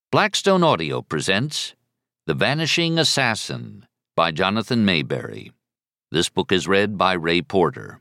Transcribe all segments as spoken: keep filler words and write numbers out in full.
Blackstone Audio presents The Vanishing Assassin by Jonathan Mayberry. This book is read by Ray Porter.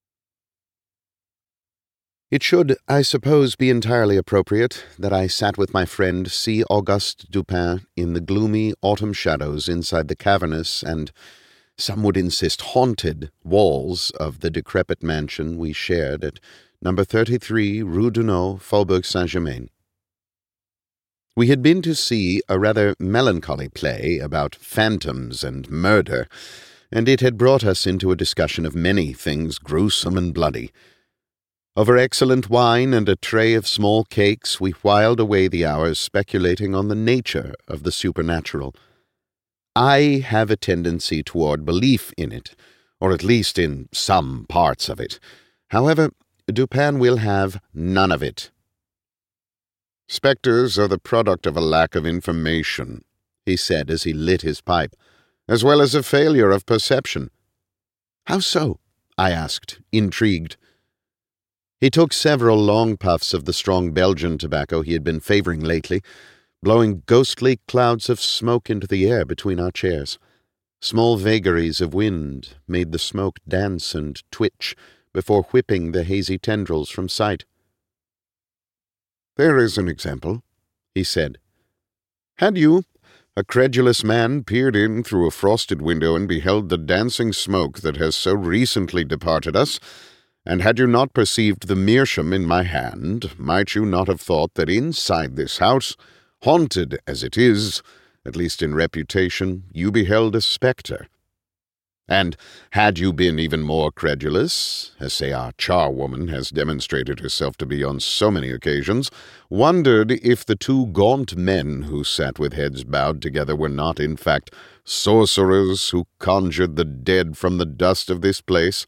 It should, I suppose, be entirely appropriate that I sat with my friend C. Auguste Dupin in the gloomy autumn shadows inside the cavernous and, some would insist, haunted walls of the decrepit mansion we shared at number thirty-three Rue Dunôt, Faubourg Saint-Germain. We had been to see a rather melancholy play about phantoms and murder, and it had brought us into a discussion of many things gruesome and bloody. Over excellent wine and a tray of small cakes, we whiled away the hours speculating on the nature of the supernatural. I have a tendency toward belief in it, or at least in some parts of it. However, Dupin will have none of it. "Spectres are the product of a lack of information," he said as he lit his pipe, "as well as a failure of perception." "How so?" I asked, intrigued. He took several long puffs of the strong Belgian tobacco he had been favoring lately, blowing ghostly clouds of smoke into the air between our chairs. Small vagaries of wind made the smoke dance and twitch before whipping the hazy tendrils from sight. "There is an example," he said. "Had you, a credulous man, peered in through a frosted window and beheld the dancing smoke that has so recently departed us, and had you not perceived the meerschaum in my hand, might you not have thought that inside this house, haunted as it is, at least in reputation, you beheld a spectre? And had you been even more credulous, as say our charwoman has demonstrated herself to be on so many occasions, wondered if the two gaunt men who sat with heads bowed together were not, in fact, sorcerers who conjured the dead from the dust of this place?"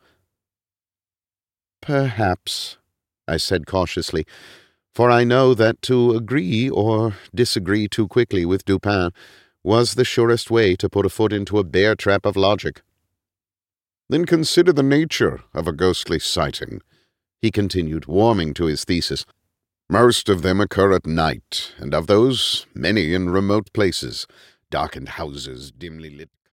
"Perhaps," I said cautiously, for I know that to agree or disagree too quickly with Dupin was the surest way to put a foot into a bear trap of logic. "Then consider the nature of a ghostly sighting," he continued, warming to his thesis. "Most of them occur at night, and of those, many in remote places, darkened houses, dimly lit